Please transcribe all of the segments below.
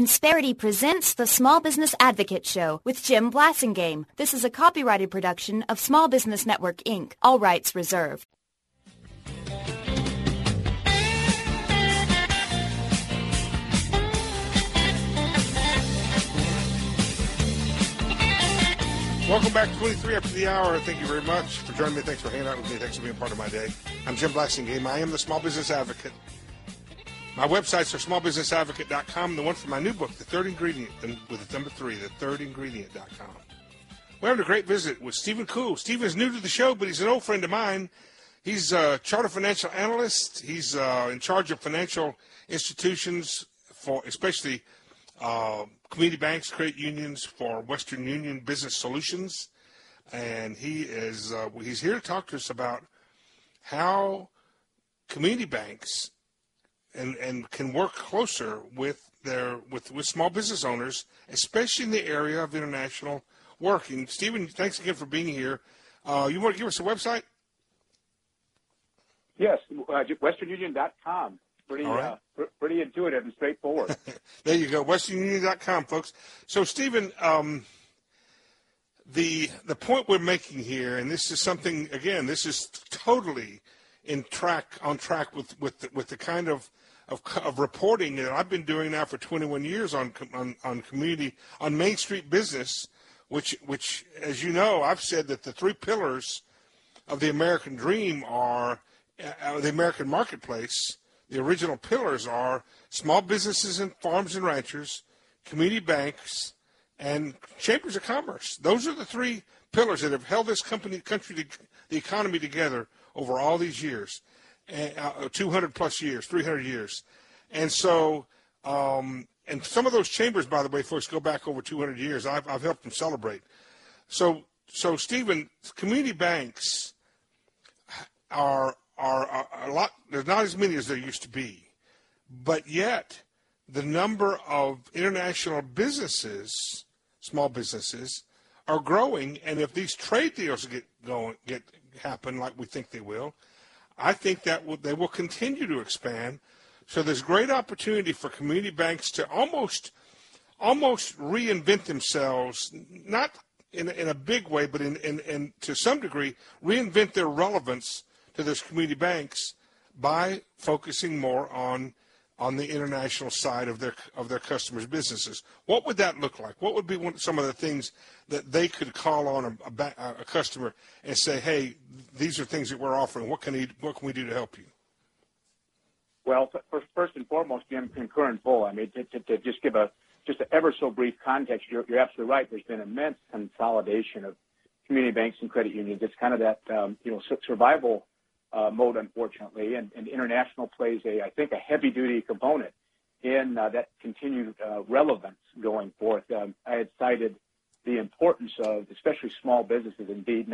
Insperity presents the Small Business Advocate Show with Jim Blasingame. This is a copyrighted production of Small Business Network, Inc., all rights reserved. Welcome back to 23 after the hour. Thank you very much for joining me. Thanks for hanging out with me. Thanks for being part of my day. I'm Jim Blasingame. I am the Small Business Advocate. My websites are smallbusinessadvocate.com. The one for my new book, The Third Ingredient, with the number 3, thethirdingredient.com. We're having a great visit with Stephen Kuhl. Stephen's new to the show, but he's an old friend of mine. He's a chartered financial analyst. He's in charge of financial institutions, for especially community banks, credit unions, for Western Union Business Solutions. And he's here to talk to us about how community banks and can work closer with small business owners, especially in the area of international work. And Stephen, thanks again for being here. You want to give us a website? Yes, westernunion.com. Pretty intuitive and straightforward. There you go, westernunion.com, folks. So, Stephen, the point we're making here, and this is something, again, this is totally on track with the kind of reporting that I've been doing now for 21 years on community, on Main Street business, which, as you know, I've said that the 3 pillars of the American dream are the American marketplace. The original pillars are small businesses and farms and ranchers, community banks, and chambers of commerce. Those are the 3 pillars that have held this country, the economy together over all these years, 200 plus years, 300 years. And so, and some of those chambers, by the way, folks, go back over 200 years. I've helped them celebrate. So Stephen, community banks are a lot. There's not as many as there used to be, but yet the number of international businesses, small businesses, are growing. And if these trade deals happen like we think they will, I think that they will continue to expand. So there's great opportunity for community banks to almost reinvent themselves, not in a big way, but in to some degree reinvent their relevance to those community banks by focusing more on the international side of their customers' businesses. What would that look like? What would be some of the things that they could call on a customer and say, "Hey, these are things that we're offering. What can we do to help you?" Well, first and foremost, Jim, concur in full. I mean, to just give just an ever so brief context, you're absolutely right. There's been immense consolidation of community banks and credit unions. It's kind of that survival mode, unfortunately, and international plays I think a heavy-duty component in that continued relevance going forth. I had cited the importance of especially small businesses. Indeed,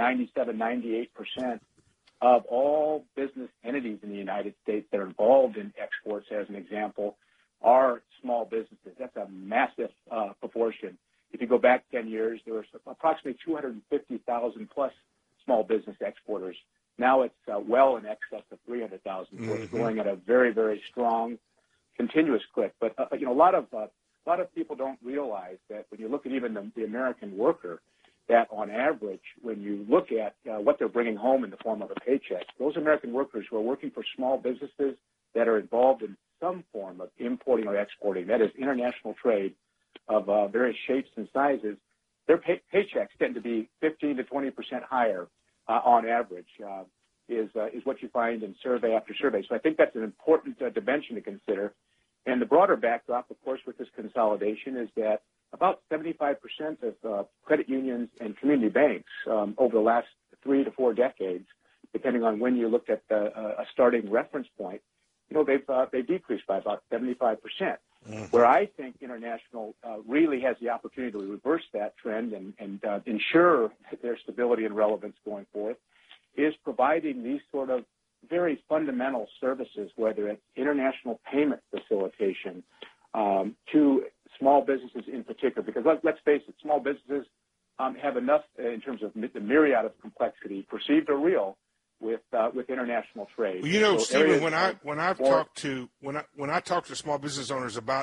98% of all business entities in the United States that are involved in exports, as an example, are small businesses. That's a massive proportion. If you go back 10 years, there were approximately 250,000 plus small business exporters. Now it's well in excess of 300,000. So it's going at a very, very strong, continuous clip. But a lot of people don't realize that when you look at even the American worker, that on average, when you look at what they're bringing home in the form of a paycheck, those American workers who are working for small businesses that are involved in some form of importing or exporting, that is international trade of various shapes and sizes, their paychecks tend to be 15 to 20% higher on average, is what you find in survey after survey. So I think that's an important dimension to consider. And the broader backdrop, of course, with this consolidation is that about 75% of credit unions and community banks over the last 3 to 4 decades, depending on when you looked at a starting reference point, they've decreased by about 75%. Where I think international really has the opportunity to reverse that trend and ensure their stability and relevance going forth is providing these sort of very fundamental services, whether it's international payment facilitation to small businesses in particular. Because let's face it, small businesses have enough in terms of the myriad of complexity, perceived or real, with international trade. Well, Stephen, when I talk to small business owners about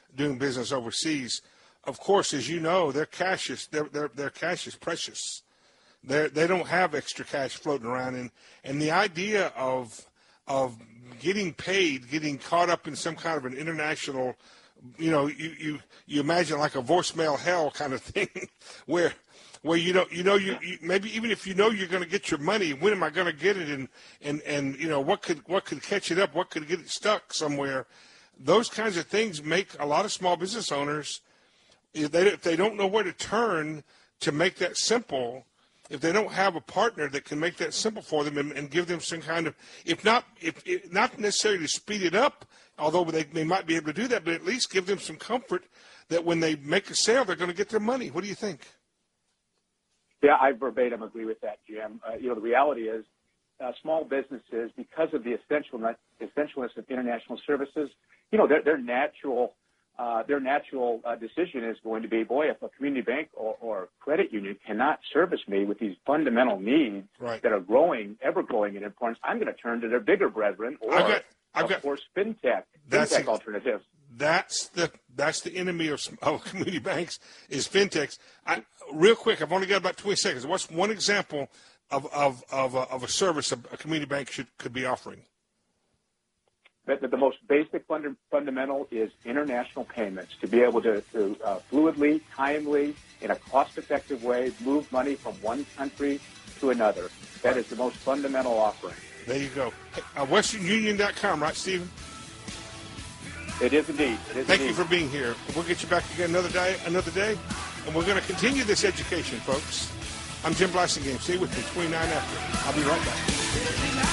doing business overseas. Of course, as you know, their cash is precious. They don't have extra cash floating around, and the idea of getting paid, getting caught up in some kind of an international, you imagine like a voicemail hell kind of thing, where you maybe even if you know you're going to get your money, when am I going to get it, and what could catch it up, what could get it stuck somewhere. Those kinds of things make a lot of small business owners, if they don't know where to turn to make that simple, if they don't have a partner that can make that simple for them and give them some kind of, if not necessarily to speed it up, although they might be able to do that, but at least give them some comfort that when they make a sale, they're going to get their money. What do you think? Yeah, I verbatim agree with that, Jim. The reality is small businesses, because of the essentialness of international services, their natural decision is going to be, boy, if a community bank or credit union cannot service me with these fundamental needs that are ever growing in importance, I'm going to turn to their bigger brethren or, of course, fintech alternatives. That's the enemy of community banks is fintechs. Real quick, I've only got about 20 seconds. What's one example of a service a community bank could be offering? The most basic fundamental is international payments, to be able to fluidly, timely, in a cost-effective way, move money from one country to another. That is the most fundamental offering. There you go. WesternUnion.com, right, Stephen? It is indeed. Thank you for being here. We'll get you back again another day, and we're going to continue this education, folks. I'm Jim Blasingame. Stay with me, 29 after. I'll be right back.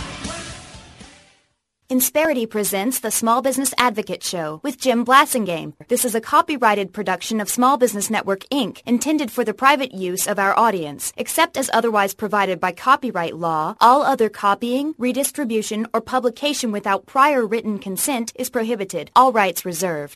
Insperity presents the Small Business Advocate Show with Jim Blasingame. This is a copyrighted production of Small Business Network, Inc., intended for the private use of our audience. Except as otherwise provided by copyright law, all other copying, redistribution, or publication without prior written consent is prohibited. All rights reserved.